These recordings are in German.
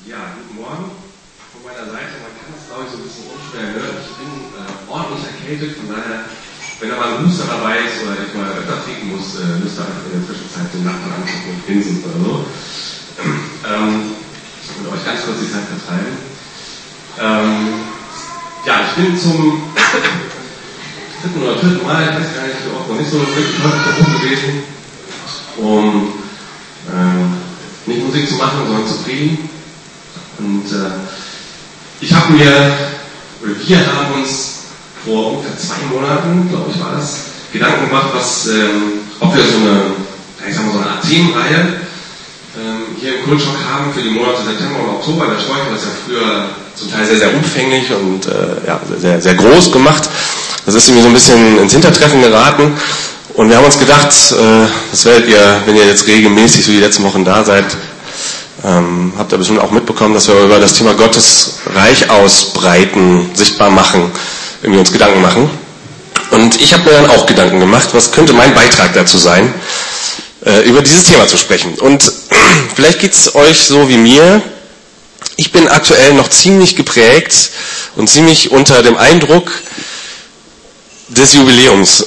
Ja, guten Morgen von meiner Seite. Man kann das, glaube ich, so ein bisschen unschwer hören. Ich bin ordentlich erkältet, von daher, wenn da mal ein Huster dabei ist oder ich mal öfter trinken muss, müsst ihr einfach in der Zwischenzeit den Nachbarn angucken und grinsen oder so. Ich will euch ganz kurz die Zeit vertreiben. Ja, ich bin zum dritten Mal, ich weiß gar nicht, wie oft, noch nicht so wirklich häufig gewesen, um nicht Musik zu machen, sondern zu predigen. Und wir haben uns vor ungefähr 2 Monaten, glaube ich, war das, Gedanken gemacht, ob wir so eine Art Themenreihe hier im Kultschock haben für die Monate September und Oktober. Der Schmolch hat das ja früher zum Teil sehr, sehr umfänglich und sehr, sehr groß gemacht. Das ist irgendwie so ein bisschen ins Hintertreffen geraten. Und wir haben uns gedacht, das werdet ihr, wenn ihr jetzt regelmäßig so die letzten Wochen da seid, habt ihr bestimmt auch mitbekommen, dass wir über das Thema Gottes Reich ausbreiten, sichtbar machen, irgendwie uns Gedanken machen. Und ich habe mir dann auch Gedanken gemacht, was könnte mein Beitrag dazu sein, über dieses Thema zu sprechen. Und vielleicht geht's euch so wie mir. Ich bin aktuell noch ziemlich geprägt und ziemlich unter dem Eindruck des Jubiläums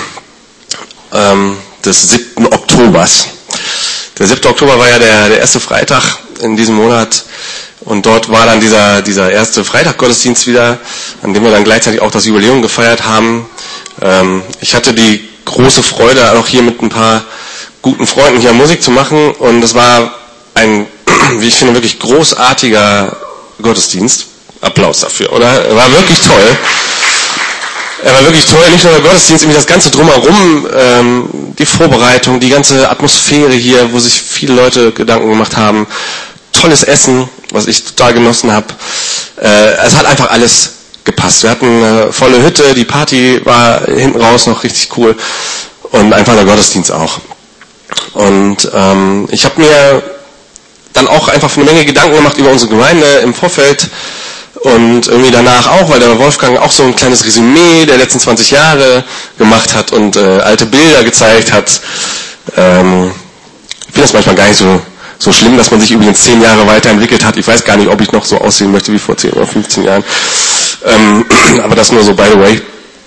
des 7. Oktobers. Der 7. Oktober war ja der erste Freitag in diesem Monat und dort war dann dieser erste Freitag-Gottesdienst wieder, an dem wir dann gleichzeitig auch das Jubiläum gefeiert haben. Ich hatte die große Freude, auch hier mit ein paar guten Freunden hier Musik zu machen und es war ein, wie ich finde, wirklich großartiger Gottesdienst. Applaus dafür, oder? Er war wirklich toll. Er war wirklich toll, nicht nur der Gottesdienst, irgendwie das Ganze drumherum, die Vorbereitung, die ganze Atmosphäre hier, wo sich viele Leute Gedanken gemacht haben. Tolles Essen, was ich total genossen habe. Es hat einfach alles gepasst. Wir hatten eine volle Hütte, die Party war hinten raus noch richtig cool und einfach der Gottesdienst auch. Und ich habe mir dann auch einfach eine Menge Gedanken gemacht über unsere Gemeinde im Vorfeld. Und irgendwie danach auch, weil der Wolfgang auch so ein kleines Resümee der letzten 20 Jahre gemacht hat und alte Bilder gezeigt hat. Ich finde das manchmal gar nicht so schlimm, dass man sich übrigens 10 Jahre weiterentwickelt hat. Ich weiß gar nicht, ob ich noch so aussehen möchte wie vor 10 oder 15 Jahren. Aber das nur so by the way.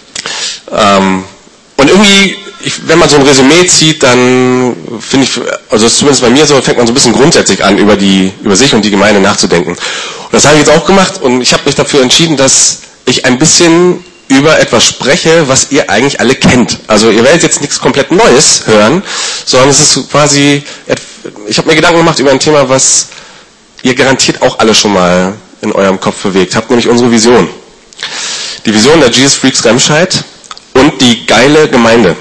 Und irgendwie, wenn man so ein Resümee zieht, dann finde ich, also das ist zumindest bei mir so, fängt man so ein bisschen grundsätzlich an, über sich und die Gemeinde nachzudenken. Und das habe ich jetzt auch gemacht und ich habe mich dafür entschieden, dass ich ein bisschen über etwas spreche, was ihr eigentlich alle kennt. Also ihr werdet jetzt nichts komplett Neues hören, sondern es ist quasi, ich habe mir Gedanken gemacht über ein Thema, was ihr garantiert auch alle schon mal in eurem Kopf bewegt habt, nämlich unsere Vision. Die Vision der Jesus Freaks Remscheid und die geile Gemeinde,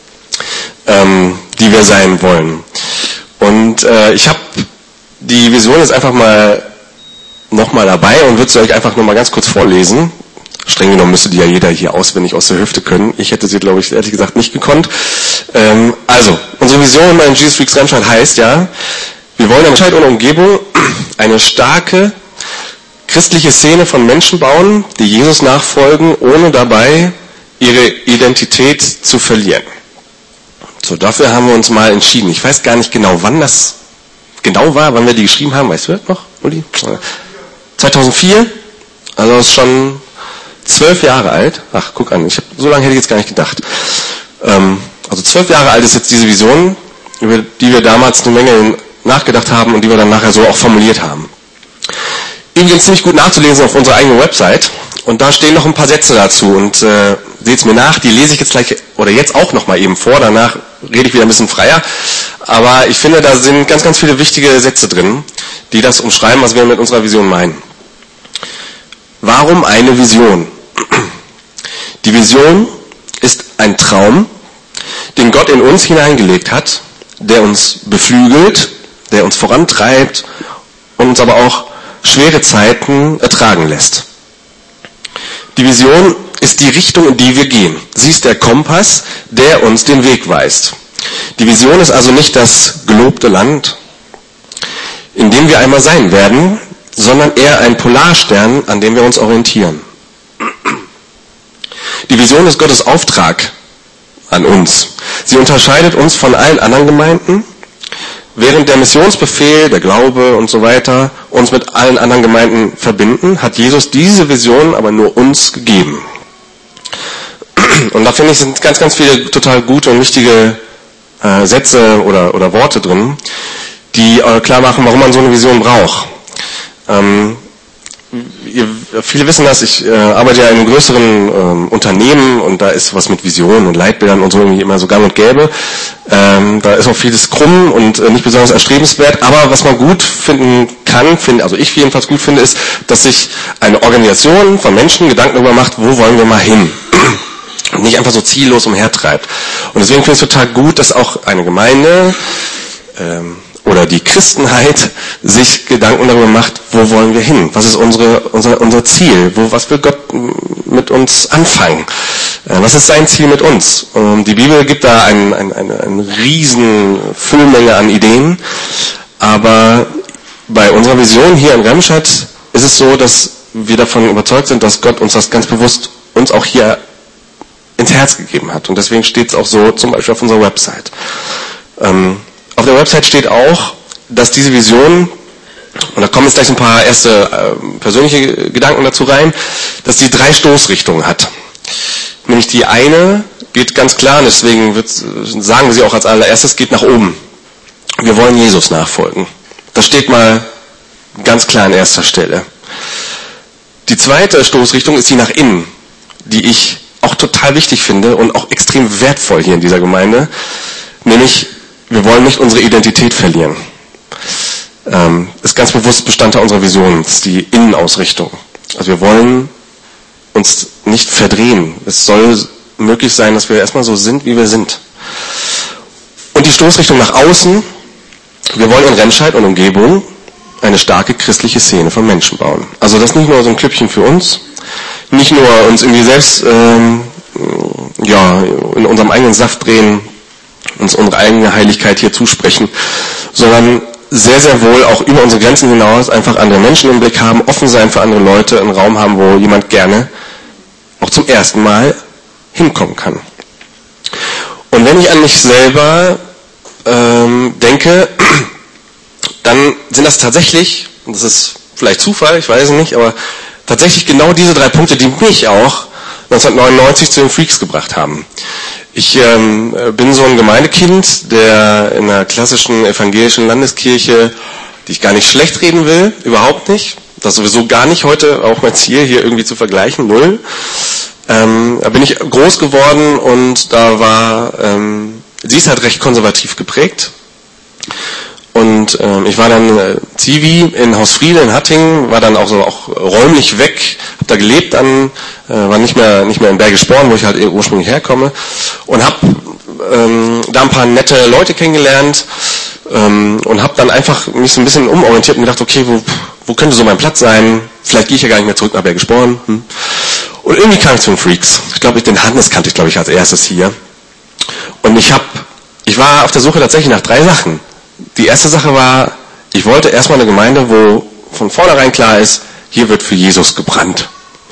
die wir sein wollen. Und ich habe die Vision jetzt einfach mal nochmal dabei und würde sie euch einfach nur mal ganz kurz vorlesen. Streng genommen müsste die ja jeder hier auswendig aus der Hüfte können. Ich hätte sie, glaube ich, ehrlich gesagt nicht gekonnt. Also, unsere Vision bei den Jesus Freaks Remscheid heißt ja, wir wollen in Remscheid und Umgebung eine starke christliche Szene von Menschen bauen, die Jesus nachfolgen, ohne dabei ihre Identität zu verlieren. So, dafür haben wir uns mal entschieden. Ich weiß gar nicht genau, wann das genau war, wann wir die geschrieben haben. Weißt du das noch, Uli? 2004, also ist schon 12 Jahre alt. Ach, guck an, so lange hätte ich jetzt gar nicht gedacht. Also 12 Jahre alt ist jetzt diese Vision, über die wir damals eine Menge nachgedacht haben und die wir dann nachher so auch formuliert haben. Übrigens ziemlich gut nachzulesen auf unserer eigenen Website und da stehen noch ein paar Sätze dazu und seht's mir nach, die lese ich jetzt gleich oder jetzt auch nochmal eben vor, danach rede ich wieder ein bisschen freier, aber ich finde, da sind ganz, ganz viele wichtige Sätze drin, die das umschreiben, was wir mit unserer Vision meinen. Warum eine Vision? Die Vision ist ein Traum, den Gott in uns hineingelegt hat, der uns beflügelt, der uns vorantreibt und uns aber auch schwere Zeiten ertragen lässt. Die Vision ist die Richtung, in die wir gehen. Sie ist der Kompass, der uns den Weg weist. Die Vision ist also nicht das gelobte Land, in dem wir einmal sein werden, sondern eher ein Polarstern, an dem wir uns orientieren. Die Vision ist Gottes Auftrag an uns. Sie unterscheidet uns von allen anderen Gemeinden, während der Missionsbefehl, der Glaube und so weiter uns mit allen anderen Gemeinden verbinden, hat Jesus diese Vision aber nur uns gegeben. Und da finde ich, sind ganz, ganz viele total gute und wichtige Sätze oder Worte drin, die klar machen, warum man so eine Vision braucht. Viele wissen das, ich arbeite ja in einem größeren Unternehmen und da ist was mit Visionen und Leitbildern und so irgendwie immer so gang und gäbe. Da ist auch vieles krumm und nicht besonders erstrebenswert, aber was man gut finden kann, also ich jedenfalls gut finde, ist, dass sich eine Organisation von Menschen Gedanken darüber macht, wo wollen wir mal hin? Und nicht einfach so ziellos umhertreibt. Und deswegen finde ich es total gut, dass auch eine Gemeinde oder die Christenheit sich Gedanken darüber macht, wo wollen wir hin? Was ist unser Ziel? Was will Gott mit uns anfangen? Was ist sein Ziel mit uns? Die Bibel gibt da eine riesen Füllmenge an Ideen, aber bei unserer Vision hier in Remscheid ist es so, dass wir davon überzeugt sind, dass Gott uns das ganz bewusst uns auch hier ins Herz gegeben hat. Und deswegen steht es auch so zum Beispiel auf unserer Website. Auf der Website steht auch, dass diese Vision, und da kommen jetzt gleich ein paar erste persönliche Gedanken dazu rein, dass die 3 Stoßrichtungen hat. Nämlich die eine geht ganz klar, und deswegen sagen wir sie auch als allererstes, geht nach oben. Wir wollen Jesus nachfolgen. Das steht mal ganz klar an erster Stelle. Die zweite Stoßrichtung ist die nach innen, die ich auch total wichtig finde und auch extrem wertvoll hier in dieser Gemeinde, nämlich wir wollen nicht unsere Identität verlieren. Ist ganz bewusst Bestandteil unserer Vision, ist die Innenausrichtung. Also wir wollen uns nicht verdrehen. Es soll möglich sein, dass wir erstmal so sind, wie wir sind. Und die Stoßrichtung nach außen, wir wollen in Remscheid und Umgebung eine starke christliche Szene von Menschen bauen. Also das ist nicht nur so ein Klüppchen für uns, nicht nur uns irgendwie selbst in unserem eigenen Saft drehen, uns unsere eigene Heiligkeit hier zusprechen, sondern sehr, sehr wohl auch über unsere Grenzen hinaus einfach andere Menschen im Blick haben, offen sein für andere Leute, einen Raum haben, wo jemand gerne auch zum ersten Mal hinkommen kann. Und wenn ich an mich selber denke, dann sind das tatsächlich, und das ist vielleicht Zufall, ich weiß es nicht, aber tatsächlich genau diese 3 Punkte, die mich auch 1999 zu den Freaks gebracht haben. Ich bin so ein Gemeindekind, der in einer klassischen evangelischen Landeskirche, die ich gar nicht schlecht reden will, überhaupt nicht. Das ist sowieso gar nicht heute auch mein Ziel, hier irgendwie zu vergleichen, 0. Da bin ich groß geworden und da war, sie ist halt recht konservativ geprägt. Und ich war dann Zivi in Haus Friede in Hattingen, war dann auch räumlich weg, habe da gelebt, war nicht mehr in Bergisch Born, wo ich halt ursprünglich herkomme, und habe da ein paar nette Leute kennengelernt und habe dann einfach mich so ein bisschen umorientiert und gedacht, okay, wo könnte so mein Platz sein? Vielleicht gehe ich ja gar nicht mehr zurück nach Bergisch Born. Und irgendwie kam ich zu den Freaks. Ich glaube, den Hannes kannte ich, glaube ich, als erstes hier. Und ich war auf der Suche tatsächlich nach 3 Sachen. Die erste Sache war, ich wollte erstmal eine Gemeinde, wo von vornherein klar ist, hier wird für Jesus gebrannt.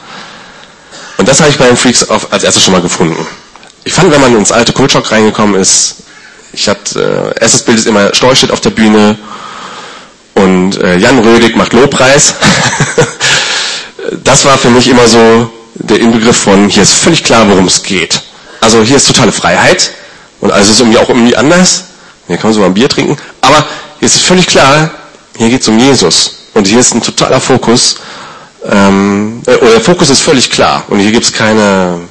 Und das habe ich bei den Freaks als erstes schon mal gefunden. Ich fand, wenn man ins alte Kultschock reingekommen ist, erstes Bild ist immer, Storch steht auf der Bühne und Jan Rödig macht Lobpreis. Das war für mich immer so der Inbegriff von, hier ist völlig klar, worum es geht. Also hier ist totale Freiheit und alles ist irgendwie auch irgendwie anders. Hier kann man so mal ein Bier trinken. Aber hier ist es völlig klar, hier geht es um Jesus. Und hier ist ein totaler Fokus. Der Fokus ist völlig klar. Und hier gibt es keine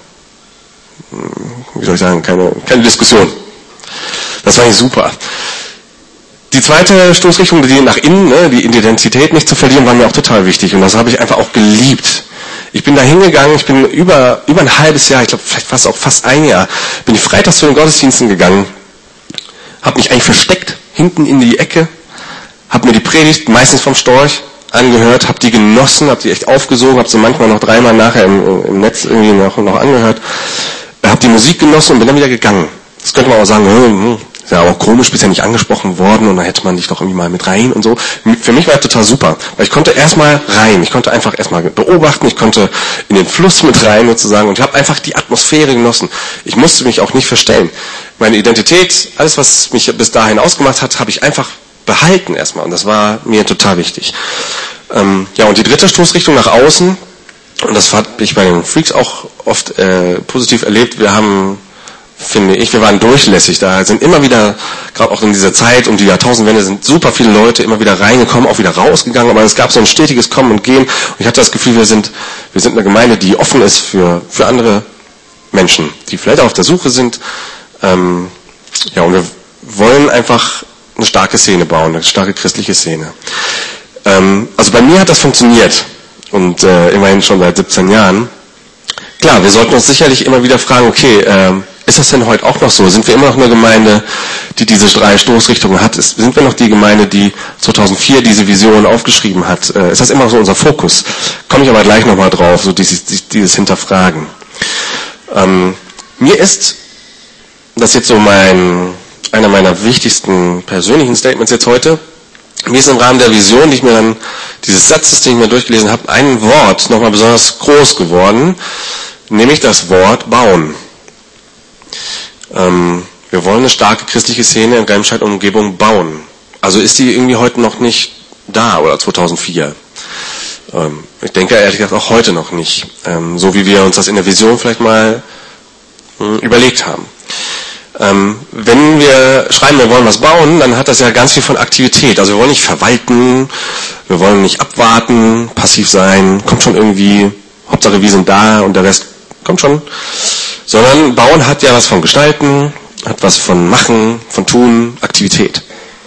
Diskussion. Das war nicht super. Die zweite Stoßrichtung, die nach innen, die Identität nicht zu verlieren, war mir auch total wichtig. Und das habe ich einfach auch geliebt. Ich bin da hingegangen, ich bin über ein halbes Jahr, ich glaube vielleicht fast ein Jahr, bin ich freitags zu den Gottesdiensten gegangen, habe mich eigentlich versteckt, hinten in die Ecke, habe mir die Predigt, meistens vom Storch, angehört, habe die genossen, habe die echt aufgesogen, habe sie manchmal noch 3-mal nachher im Netz irgendwie noch angehört, habe die Musik genossen und bin dann wieder gegangen. Das könnte man auch sagen, ist ja auch komisch, bist ja nicht angesprochen worden und dann hätte man dich doch irgendwie mal mit rein und so. Für mich war das total super, weil ich konnte erstmal rein, ich konnte einfach erstmal beobachten, ich konnte in den Fluss mit rein sozusagen und ich habe einfach die Atmosphäre genossen. Ich musste mich auch nicht verstellen. meine Identität, alles, was mich bis dahin ausgemacht hat, habe ich einfach behalten erstmal. Und das war mir total wichtig. Ja, und die dritte Stoßrichtung nach außen, und das habe ich bei den Freaks auch oft positiv erlebt, wir waren durchlässig. Da sind immer wieder, gerade auch in dieser Zeit um die Jahrtausendwende, sind super viele Leute immer wieder reingekommen, auch wieder rausgegangen, aber es gab so ein stetiges Kommen und Gehen. Und ich hatte das Gefühl, wir sind eine Gemeinde, die offen ist für andere Menschen, die vielleicht auch auf der Suche sind. Ja, und wir wollen einfach eine starke Szene bauen, eine starke christliche Szene. Also bei mir hat das funktioniert und immerhin schon seit 17 Jahren. Klar, wir sollten uns sicherlich immer wieder fragen, okay, ist das denn heute auch noch so? Sind wir immer noch eine Gemeinde, die diese 3 Stoßrichtungen hat? Sind wir noch die Gemeinde, die 2004 diese Vision aufgeschrieben hat? Ist das immer noch so unser Fokus? Komme ich aber gleich nochmal drauf, so dieses Hinterfragen. Mir ist das jetzt so einer meiner wichtigsten persönlichen Statements jetzt heute. Mir ist im Rahmen der Vision, dieses Satzes, den ich mir durchgelesen habe, ein Wort nochmal besonders groß geworden, nämlich das Wort bauen. Wir wollen eine starke christliche Szene in Remscheid und Umgebung bauen. Also ist die irgendwie heute noch nicht da oder 2004. Ich denke ehrlich gesagt auch heute noch nicht. So wie wir uns das in der Vision vielleicht mal überlegt haben. Wenn wir schreiben, wir wollen was bauen, dann hat das ja ganz viel von Aktivität. Also wir wollen nicht verwalten, wir wollen nicht abwarten, passiv sein, kommt schon irgendwie, Hauptsache wir sind da und der Rest kommt schon. Sondern Bauen hat ja was von Gestalten, hat was von Machen, von Tun, Aktivität.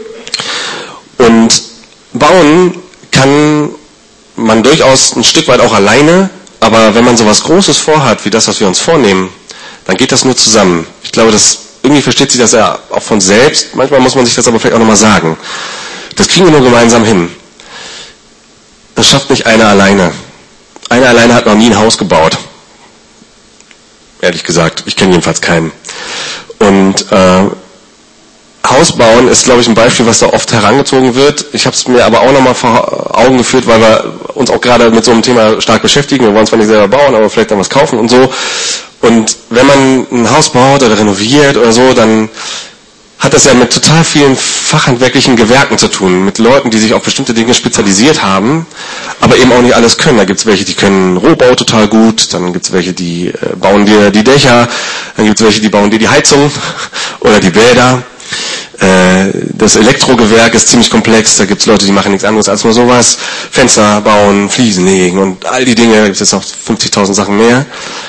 Und Bauen kann man durchaus ein Stück weit auch alleine, aber wenn man sowas Großes vorhat, wie das, was wir uns vornehmen, dann geht das nur zusammen. Ich glaube, irgendwie versteht sich das ja auch von selbst. Manchmal muss man sich das aber vielleicht auch nochmal sagen. Das kriegen wir nur gemeinsam hin. Das schafft nicht einer alleine. Einer alleine hat noch nie ein Haus gebaut. Ehrlich gesagt, ich kenne jedenfalls keinen. Und Haus bauen ist, glaube ich, ein Beispiel, was da oft herangezogen wird. Ich habe es mir aber auch nochmal vor Augen geführt, weil wir uns auch gerade mit so einem Thema stark beschäftigen. Wir wollen zwar nicht selber bauen, aber vielleicht dann was kaufen und so. Und wenn man ein Haus baut oder renoviert oder so, dann hat das ja mit total vielen fachhandwerklichen Gewerken zu tun. Mit Leuten, die sich auf bestimmte Dinge spezialisiert haben, aber eben auch nicht alles können. Da gibt es welche, die können Rohbau total gut, dann gibt es welche, die bauen dir die Dächer, dann gibt es welche, die bauen dir die Heizung oder die Bäder. Das Elektrogewerk ist ziemlich komplex, da gibt es Leute, die machen nichts anderes als nur sowas. Fenster bauen, Fliesen legen und all die Dinge, da gibt es jetzt noch 50.000 Sachen mehr.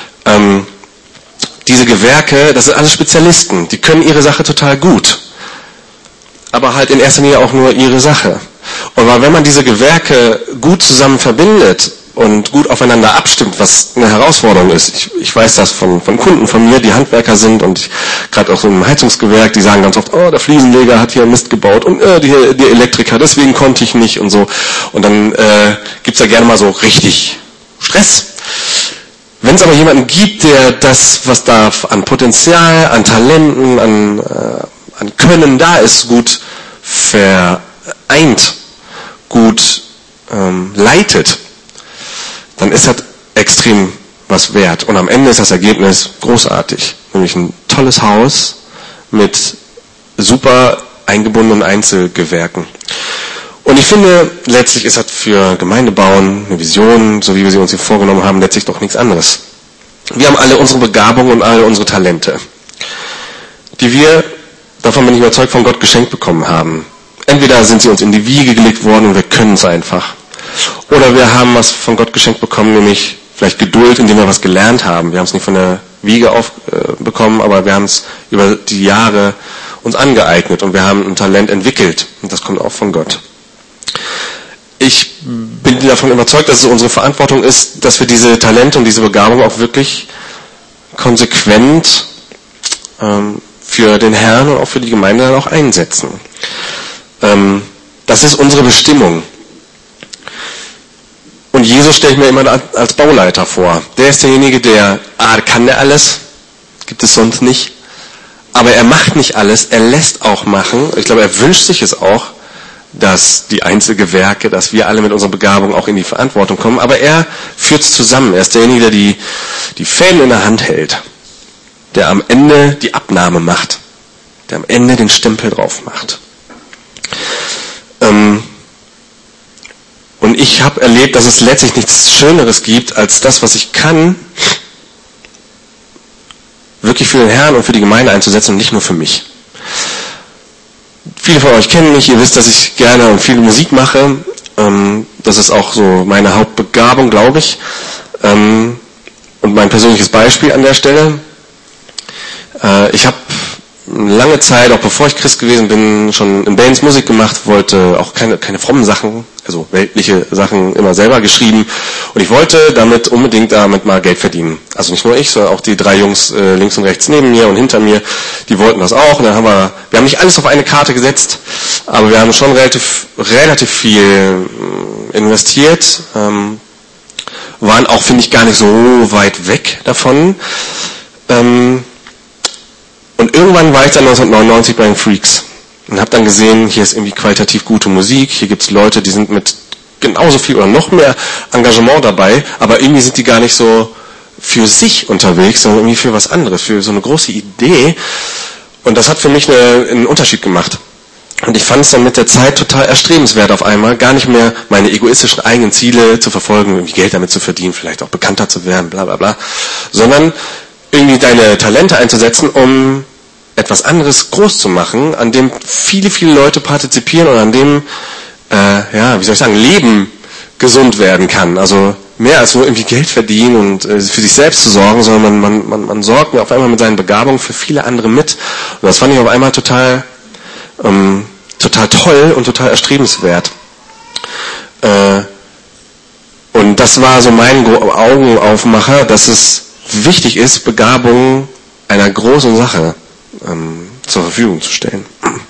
Diese Gewerke, das sind alles Spezialisten, die können ihre Sache total gut, aber halt in erster Linie auch nur ihre Sache. Und weil wenn man diese Gewerke gut zusammen verbindet und gut aufeinander abstimmt, was eine Herausforderung ist, ich weiß das von Kunden von mir, die Handwerker sind und gerade auch so im Heizungsgewerk, die sagen ganz oft, oh, der Fliesenleger hat hier Mist gebaut und die Elektriker, deswegen konnte ich nicht und so. Und dann gibt's da gerne mal so richtig Stress. Wenn es aber jemanden gibt, der das, was da an Potenzial, an Talenten, an Können da ist, gut vereint, gut leitet, dann ist das extrem was wert. Und am Ende ist das Ergebnis großartig. Nämlich ein tolles Haus mit super eingebundenen Einzelgewerken. Und ich finde, letztlich ist das für Gemeindebauen, eine Vision, so wie wir sie uns hier vorgenommen haben, letztlich doch nichts anderes. Wir haben alle unsere Begabungen und alle unsere Talente, die wir, davon bin ich überzeugt, von Gott geschenkt bekommen haben. Entweder sind sie uns in die Wiege gelegt worden und wir können es einfach. Oder wir haben was von Gott geschenkt bekommen, nämlich vielleicht Geduld, indem wir was gelernt haben. Wir haben es nicht von der Wiege bekommen, aber wir haben es über die Jahre uns angeeignet und wir haben ein Talent entwickelt. Und das kommt auch von Gott. Ich bin davon überzeugt, dass es unsere Verantwortung ist, dass wir diese Talente und diese Begabung auch wirklich konsequent für den Herrn und auch für die Gemeinde dann auch einsetzen. Das ist unsere Bestimmung. Und Jesus stelle ich mir immer als Bauleiter vor. Der ist derjenige, der, kann der alles? Gibt es sonst nicht. Aber er macht nicht alles, er lässt auch machen. Ich glaube, er wünscht sich es auch, dass die Einzelgewerke, dass wir alle mit unserer Begabung auch in die Verantwortung kommen. Aber er führt es zusammen. Er ist derjenige, der die Fäden in der Hand hält. Der am Ende die Abnahme macht. der am Ende den Stempel drauf macht. Und ich habe erlebt, dass es letztlich nichts Schöneres gibt, als das, was ich kann, wirklich für den Herrn und für die Gemeinde einzusetzen und nicht nur für mich. Viele von euch kennen mich, ihr wisst, dass ich gerne und viel Musik mache. Das ist auch so meine Hauptbegabung, glaube ich. Und mein persönliches Beispiel an der Stelle. Ich habe lange Zeit, auch bevor ich Christ gewesen bin, schon in Bands Musik gemacht, wollte auch keine frommen Sachen, also weltliche Sachen immer selber geschrieben. Und ich wollte unbedingt damit mal Geld verdienen. Also nicht nur ich, sondern auch die 3 Jungs links und rechts neben mir und hinter mir, die wollten das auch. Und dann haben wir haben nicht alles auf eine Karte gesetzt, aber wir haben schon relativ viel investiert, waren auch, finde ich, gar nicht so weit weg davon. Und irgendwann war ich dann 1999 bei den Freaks und habe dann gesehen, hier ist irgendwie qualitativ gute Musik, hier gibt es Leute, die sind mit genauso viel oder noch mehr Engagement dabei, aber irgendwie sind die gar nicht so für sich unterwegs, sondern irgendwie für was anderes, für so eine große Idee. Und das hat für mich einen Unterschied gemacht. Und ich fand es dann mit der Zeit total erstrebenswert auf einmal, gar nicht mehr meine egoistischen eigenen Ziele zu verfolgen, irgendwie Geld damit zu verdienen, vielleicht auch bekannter zu werden, bla bla bla, sondern irgendwie deine Talente einzusetzen, um etwas anderes groß zu machen, an dem viele, viele Leute partizipieren und an dem, Leben gesund werden kann. Also mehr als nur irgendwie Geld verdienen und für sich selbst zu sorgen, sondern man sorgt mir auf einmal mit seinen Begabungen für viele andere mit. Und das fand ich auf einmal total toll und total erstrebenswert. Und das war so mein Augenaufmacher, dass es wichtig ist, Begabungen einer großen Sache zur Verfügung zu stellen.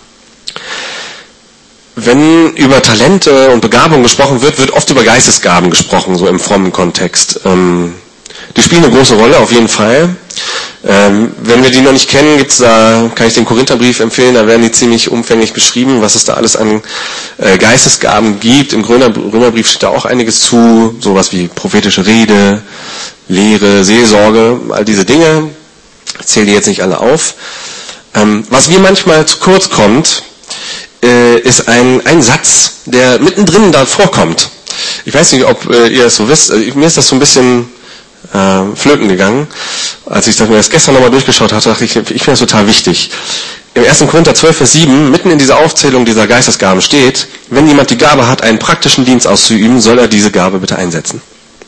Wenn über Talente und Begabungen gesprochen wird oft über Geistesgaben gesprochen, so im frommen Kontext. Die spielen eine große Rolle, auf jeden Fall. Wenn wir die noch nicht kennen, kann ich den Korintherbrief empfehlen, da werden die ziemlich umfänglich beschrieben, was es da alles an Geistesgaben gibt. Im Römerbrief steht da auch einiges zu, sowas wie prophetische Rede, Lehre, Seelsorge, all diese Dinge. Ich zähle die jetzt nicht alle auf. Was mir manchmal zu kurz kommt, ist ein Satz, der mittendrin da vorkommt. Ich weiß nicht, ob ihr das so wisst. Mir ist das so ein bisschen flöten gegangen. Als ich mir das gestern nochmal durchgeschaut hatte, dachte ich finde das total wichtig. Im 1. Korinther 12, Vers 7, mitten in dieser Aufzählung dieser Geistesgaben steht, wenn jemand die Gabe hat, einen praktischen Dienst auszuüben, soll er diese Gabe bitte einsetzen.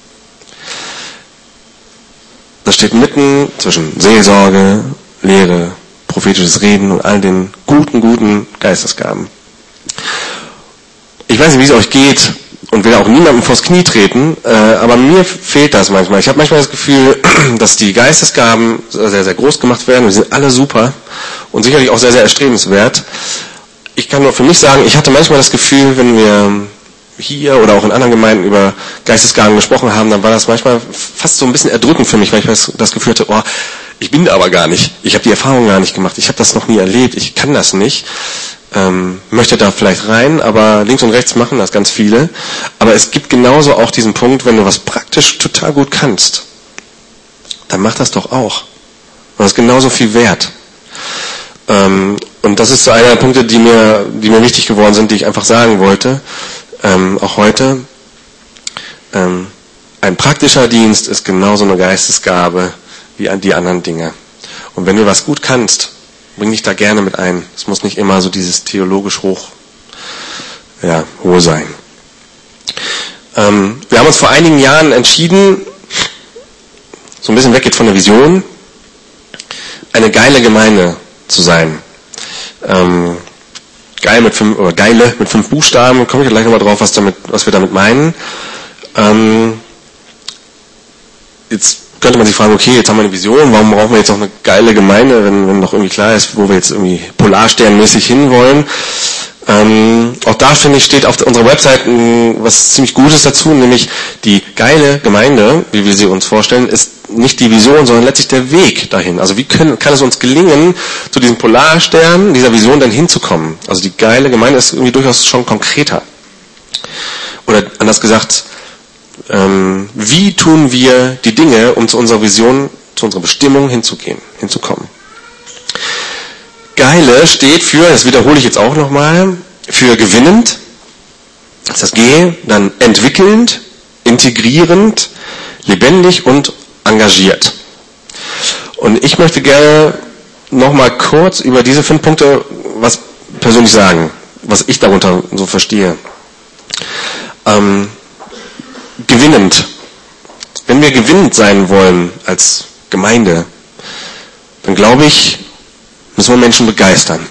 Das steht mitten zwischen Seelsorge, Lehre, prophetisches Reden und all den guten Geistesgaben. Ich weiß nicht, wie es euch geht und will auch niemandem vors Knie treten, aber mir fehlt das manchmal. Ich habe manchmal das Gefühl, dass die Geistesgaben sehr, sehr groß gemacht werden. Wir sind alle super und sicherlich auch sehr, sehr erstrebenswert. Ich kann nur für mich sagen, ich hatte manchmal das Gefühl, wenn wir hier oder auch in anderen Gemeinden über Geistesgaben gesprochen haben, dann war das manchmal fast so ein bisschen erdrückend für mich, weil ich das Gefühl hatte, ich bin da aber gar nicht. Ich habe die Erfahrung gar nicht gemacht. Ich habe das noch nie erlebt. Ich kann das nicht. Möchte da vielleicht rein, aber links und rechts machen das ganz viele. Aber es gibt genauso auch diesen Punkt, wenn du was praktisch total gut kannst, dann mach das doch auch. Und das ist genauso viel wert. Und das ist so einer der Punkte, die mir wichtig geworden sind, die ich einfach sagen wollte. Auch heute. Ein praktischer Dienst ist genauso eine Geistesgabe wie an die anderen Dinge. Und wenn du was gut kannst, bring dich da gerne mit ein. Es muss nicht immer so dieses theologisch hohe sein. Wir haben uns vor einigen Jahren entschieden, so ein bisschen weg jetzt von der Vision, eine geile Gemeinde zu sein. Geile mit 5 Buchstaben, komme ich gleich nochmal drauf, was wir damit meinen. Jetzt könnte man sich fragen, okay, jetzt haben wir eine Vision, warum brauchen wir jetzt noch eine geile Gemeinde, wenn doch irgendwie klar ist, wo wir jetzt irgendwie polarsternmäßig hinwollen. Auch da, finde ich, steht auf unserer Website was ziemlich Gutes dazu, nämlich die geile Gemeinde, wie wir sie uns vorstellen, ist nicht die Vision, sondern letztlich der Weg dahin. Also wie kann es uns gelingen, zu diesem Polarstern, dieser Vision dann hinzukommen? Also die geile Gemeinde ist irgendwie durchaus schon konkreter. Oder anders gesagt, wie tun wir die Dinge, um zu unserer Vision, zu unserer Bestimmung hinzukommen? Geile steht für, das wiederhole ich jetzt auch nochmal, für gewinnend, das ist das G, dann entwickelnd, integrierend, lebendig und engagiert. Und ich möchte gerne nochmal kurz über diese 5 Punkte was persönlich sagen, was ich darunter so verstehe. Gewinnend. Wenn wir gewinnend sein wollen als Gemeinde, dann glaube ich, müssen wir Menschen begeistern.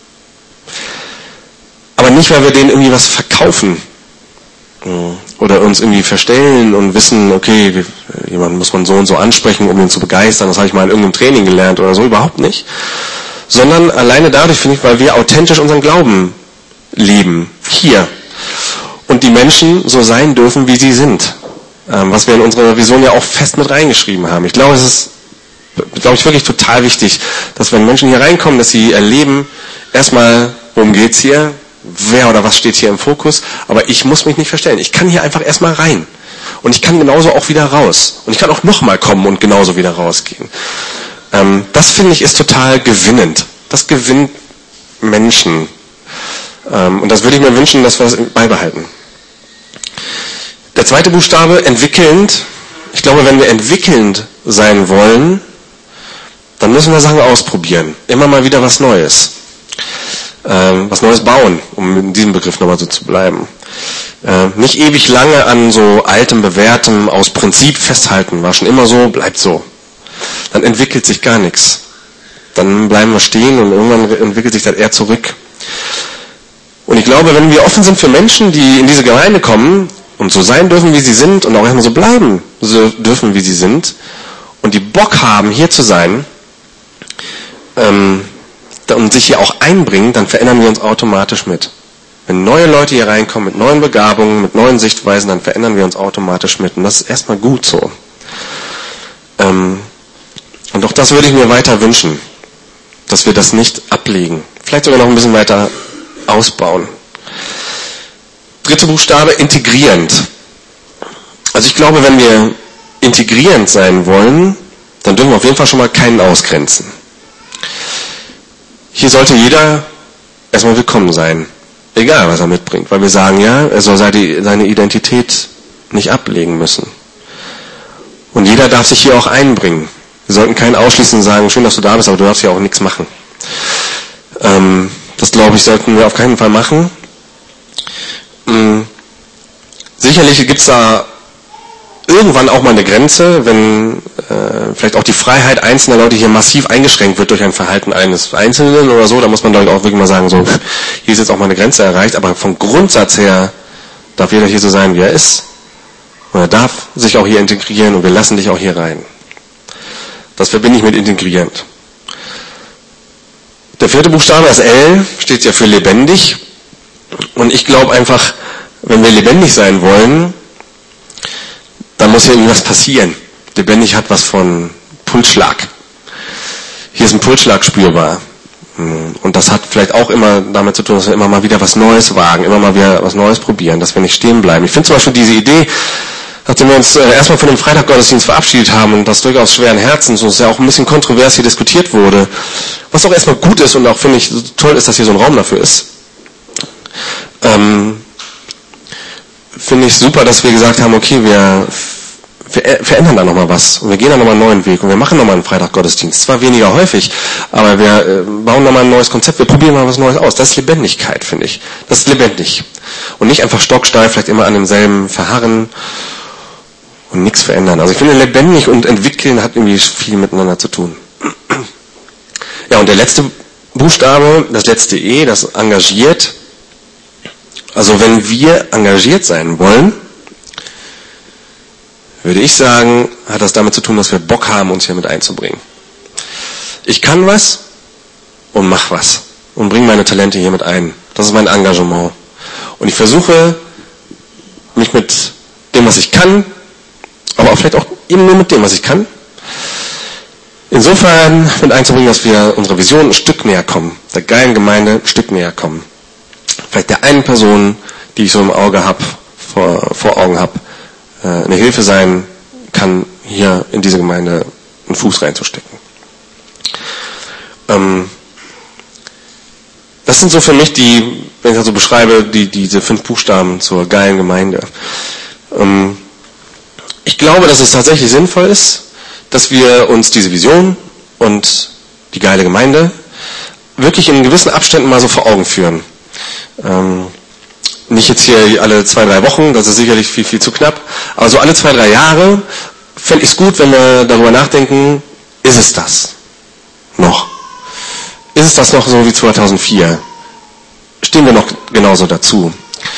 Aber nicht, weil wir denen irgendwie was verkaufen oder uns irgendwie verstellen und wissen, okay, jemanden muss man so und so ansprechen, um ihn zu begeistern. Das habe ich mal in irgendeinem Training gelernt oder so, überhaupt nicht. Sondern alleine dadurch, finde ich, weil wir authentisch unseren Glauben leben. Hier. Und die Menschen so sein dürfen, wie sie sind. Was wir in unserer Vision ja auch fest mit reingeschrieben haben. Ich glaube, es ist, wirklich total wichtig, dass wenn Menschen hier reinkommen, dass sie erleben, erstmal, worum geht's hier? Wer oder was steht hier im Fokus? Aber ich muss mich nicht verstellen. Ich kann hier einfach erstmal rein. Und ich kann genauso auch wieder raus. Und ich kann auch nochmal kommen und genauso wieder rausgehen. Das finde ich ist total gewinnend. Das gewinnt Menschen. Und das würde ich mir wünschen, dass wir das beibehalten. Der zweite Buchstabe, entwickelnd. Ich glaube, wenn wir entwickelnd sein wollen, dann müssen wir Sachen ausprobieren. Immer mal wieder was Neues. Was Neues bauen, um in diesem Begriff nochmal so zu bleiben. Nicht ewig lange an so altem, bewährtem aus Prinzip festhalten. War schon immer so, bleibt so. Dann entwickelt sich gar nichts. Dann bleiben wir stehen und irgendwann entwickelt sich das eher zurück. Und ich glaube, wenn wir offen sind für Menschen, die in diese Gemeinde kommen und so sein dürfen, wie sie sind und auch erstmal so bleiben so dürfen, wie sie sind und die Bock haben, hier zu sein und sich hier auch einbringen, dann verändern wir uns automatisch mit. Wenn neue Leute hier reinkommen mit neuen Begabungen, mit neuen Sichtweisen, dann verändern wir uns automatisch mit. Und das ist erstmal gut so. Und auch das würde ich mir weiter wünschen, dass wir das nicht ablegen. Vielleicht sogar noch ein bisschen weiter ausbauen. Dritter Buchstabe, integrierend. Also ich glaube, wenn wir integrierend sein wollen, dann dürfen wir auf jeden Fall schon mal keinen ausgrenzen. Hier sollte jeder erstmal willkommen sein. Egal, was er mitbringt. Weil wir sagen, ja, er soll seine Identität nicht ablegen müssen. Und jeder darf sich hier auch einbringen. Wir sollten keinen ausschließen und sagen, schön, dass du da bist, aber du darfst hier auch nichts machen. Das, glaube ich, sollten wir auf keinen Fall machen. Sicherlich gibt es da irgendwann auch mal eine Grenze, wenn vielleicht auch die Freiheit einzelner Leute hier massiv eingeschränkt wird durch ein Verhalten eines Einzelnen oder so. Da muss man, glaube ich, auch wirklich mal sagen, so, hier ist jetzt auch mal eine Grenze erreicht. Aber vom Grundsatz her darf jeder hier so sein, wie er ist. Und er darf sich auch hier integrieren und wir lassen dich auch hier rein. Das verbinde ich mit integrierend. Der vierte Buchstabe, das L, steht ja für lebendig. Und ich glaube einfach, wenn wir lebendig sein wollen, dann muss hier irgendwas passieren. Lebendig hat was von Pulsschlag. Hier ist ein Pulsschlag spürbar. Und das hat vielleicht auch immer damit zu tun, dass wir immer mal wieder was Neues wagen, immer mal wieder was Neues probieren, dass wir nicht stehen bleiben. Ich finde zum Beispiel diese Idee, nachdem wir uns erstmal von dem Freitaggottesdienst verabschiedet haben und das durchaus schweren Herzens, und es ja auch ein bisschen kontrovers hier diskutiert wurde, was auch erstmal gut ist und auch finde ich toll ist, dass hier so ein Raum dafür ist, finde ich super, dass wir gesagt haben, okay, wir verändern da nochmal was und wir gehen da nochmal einen neuen Weg und wir machen nochmal einen Freitaggottesdienst. Zwar weniger häufig, aber wir bauen nochmal ein neues Konzept, wir probieren mal was Neues aus. Das ist Lebendigkeit, finde ich. Das ist lebendig. Und nicht einfach stocksteif, vielleicht immer an demselben verharren und nichts verändern. Also ich finde, lebendig und entwickeln hat irgendwie viel miteinander zu tun. Ja, und der letzte Buchstabe, das letzte E, das engagiert. Also wenn wir engagiert sein wollen, würde ich sagen, hat das damit zu tun, dass wir Bock haben, uns hier mit einzubringen. Ich kann was und mach was und bringe meine Talente hier mit ein. Das ist mein Engagement. Und ich versuche, mich mit dem, was ich kann, aber auch vielleicht auch eben nur mit dem, was ich kann, insofern mit einzubringen, dass wir unserer Vision ein Stück näher kommen, der geilen Gemeinde ein Stück näher kommen. Vielleicht der einen Person, die ich so im Auge habe, vor Augen habe, eine Hilfe sein kann, hier in diese Gemeinde einen Fuß reinzustecken. Das sind so für mich die, wenn ich das so beschreibe, diese 5 Buchstaben zur geilen Gemeinde. Ich glaube, dass es tatsächlich sinnvoll ist, dass wir uns diese Vision und die geile Gemeinde wirklich in gewissen Abständen mal so vor Augen führen. Nicht jetzt hier alle 2-3 Wochen, das ist sicherlich viel, viel zu knapp, aber so alle 2-3 Jahre fände ich es gut, wenn wir darüber nachdenken, ist es das noch? Ist es das noch so wie 2004? Stehen wir noch genauso dazu?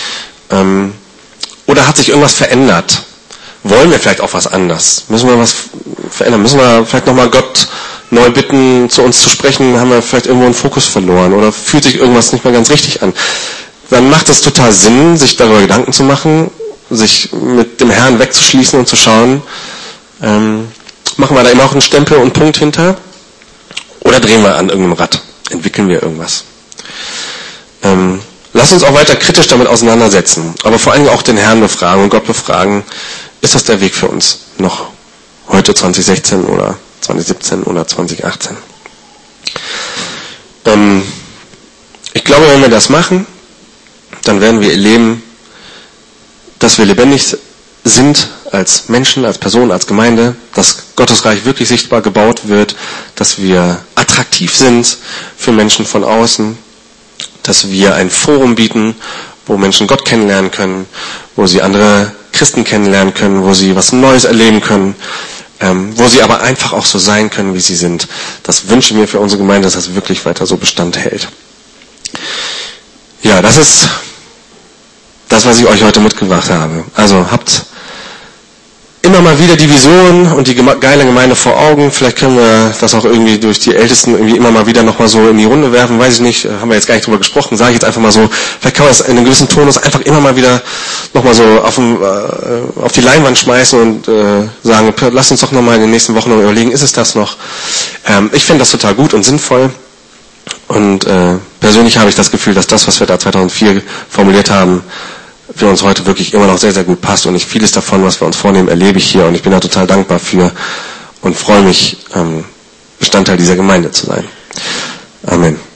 Oder hat sich irgendwas verändert? Wollen wir vielleicht auch was anders? Müssen wir was verändern? Müssen wir vielleicht nochmal Gott neu bitten, zu uns zu sprechen? Haben wir vielleicht irgendwo einen Fokus verloren? Oder fühlt sich irgendwas nicht mehr ganz richtig an? Dann macht es total Sinn, sich darüber Gedanken zu machen, sich mit dem Herrn wegzuschließen und zu schauen, machen wir da immer auch einen Stempel und einen Punkt hinter? Oder drehen wir an irgendeinem Rad? Entwickeln wir irgendwas? Lass uns auch weiter kritisch damit auseinandersetzen, aber vor allem auch den Herrn befragen und Gott befragen, ist das der Weg für uns noch heute 2016 oder 2017 oder 2018? Ich glaube, wenn wir das machen, dann werden wir erleben, dass wir lebendig sind als Menschen, als Personen, als Gemeinde, dass Gottes Reich wirklich sichtbar gebaut wird, dass wir attraktiv sind für Menschen von außen, dass wir ein Forum bieten, wo Menschen Gott kennenlernen können, wo sie andere Christen kennenlernen können, wo sie was Neues erleben können, wo sie aber einfach auch so sein können, wie sie sind. Das wünsche ich mir für unsere Gemeinde, dass das wirklich weiter so Bestand hält. Ja, das ist das, was ich euch heute mitgebracht habe. Also habt immer mal wieder die Vision und die geile Gemeinde vor Augen. Vielleicht können wir das auch irgendwie durch die Ältesten irgendwie immer mal wieder nochmal so in die Runde werfen. Weiß ich nicht, haben wir jetzt gar nicht drüber gesprochen. Sage ich jetzt einfach mal so. Vielleicht kann man das in einem gewissen Tonus einfach immer mal wieder nochmal so auf die Leinwand schmeißen und sagen, lasst uns doch nochmal in den nächsten Wochen noch überlegen, ist es das noch? Ich finde das total gut und sinnvoll. Und persönlich habe ich das Gefühl, dass das, was wir da 2004 formuliert haben, für uns heute wirklich immer noch sehr, sehr gut passt. Und vieles davon, was wir uns vornehmen, erlebe ich hier. Und ich bin da total dankbar für und freue mich, Bestandteil dieser Gemeinde zu sein. Amen.